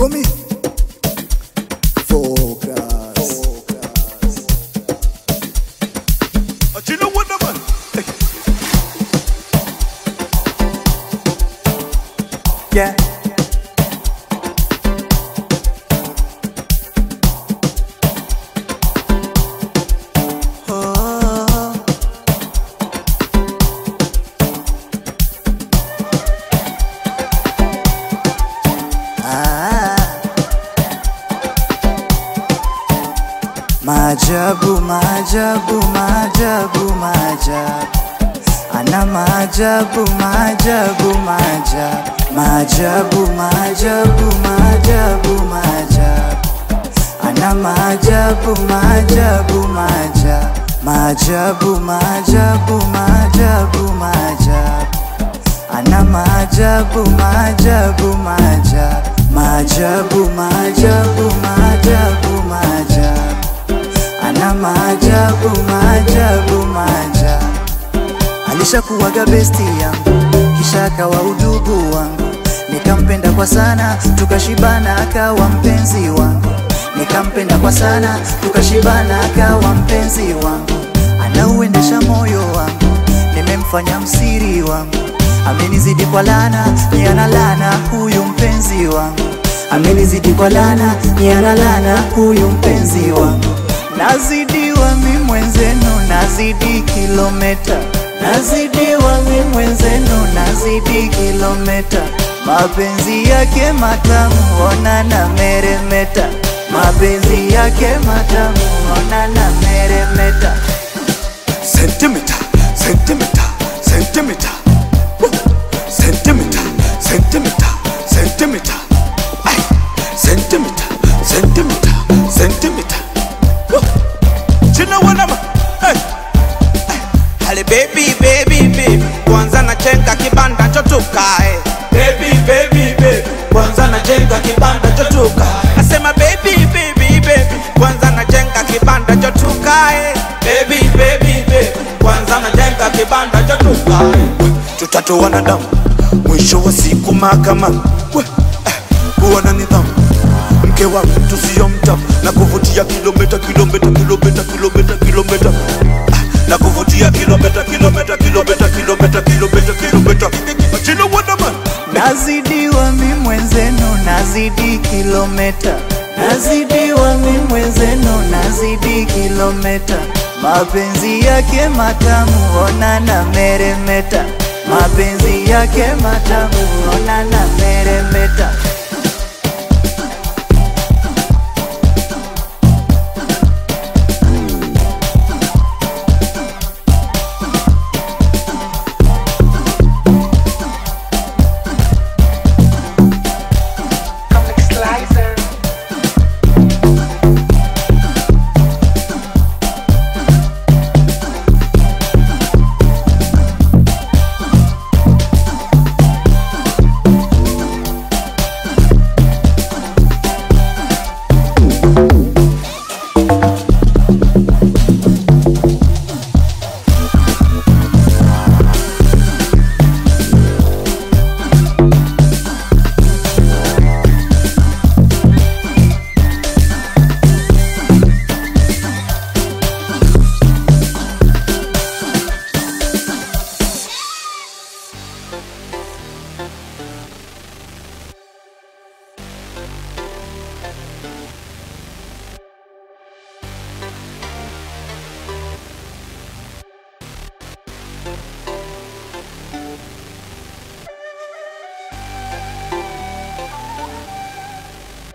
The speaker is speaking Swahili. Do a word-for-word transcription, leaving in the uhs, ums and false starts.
for me. Focus. Focus. But you know what, man? Yeah. Maajabu, maajabu, maajabu, maajabu. Ana maajabu, maajabu, maajabu. Maajabu, maajabu, maajabu, maajabu. Ana maajabu, maajabu, maajabu. Maajabu, maajabu, maajabu, maajabu. Ana maajabu, maajabu, maajabu. Maajabu, maajabu, maajabu, maajabu. Ana maajabu, maajabu, maajabu. Alishakuwaga besti yangu, kisha akawa udugu wangu. Nikampenda kwa sana, tukashibana akawa mpenzi wangu. Nikampenda kwa sana, tukashibana akawa mpenzi wangu. Anauendesha moyo wangu, nimemfanya msiri wangu. Amenizidi kwa lana, ni analana huyu mpenzi wangu. Amenizidi kwa lana, ni analana huyu mpenzi wangu. Nazidiwa mi mwenzenu, nazidi kilometa. Nazidiwa mi mwenzenu, nazidi kilometa. Mapenzi yake matamu, ona na meremeta. Mapenzi yake matamu, ona na meremeta. Centimeter, centimeter, centimeter. Centimeter, centimeter, centimeter. Ay, centimeter, centimeter, centimeter. You know what I'm hey. Hali baby, baby, baby, kwanza najenga kibanda cho tukae. Baby, baby, baby, kwanza najenga kibanda cho tukae. Nasema baby, baby, baby, kwanza najenga kibanda cho tukae. Baby, baby, baby, kwanza najenga kibanda cho tukae. Tutatu wanadamu, mwisho wa siku mahakamani. Kuwa na nidhamu, mke wa mtu sio mtamu. Na kuvutia kilomita, kilomita, kilomita, kilomita, kilomita. Na kuvutia kilomita, kilomita, kilomita, kilomita, kilomita, kilomita. But you know what, man? Nazidiwa mi mwenzenu, nazidi kilometa. Nazidiwa mi mwenzenu, nazidi kilometa. Mapenzi yake matamu, ona na meremeta. Mapenzi yake matamu, ona na meremeta.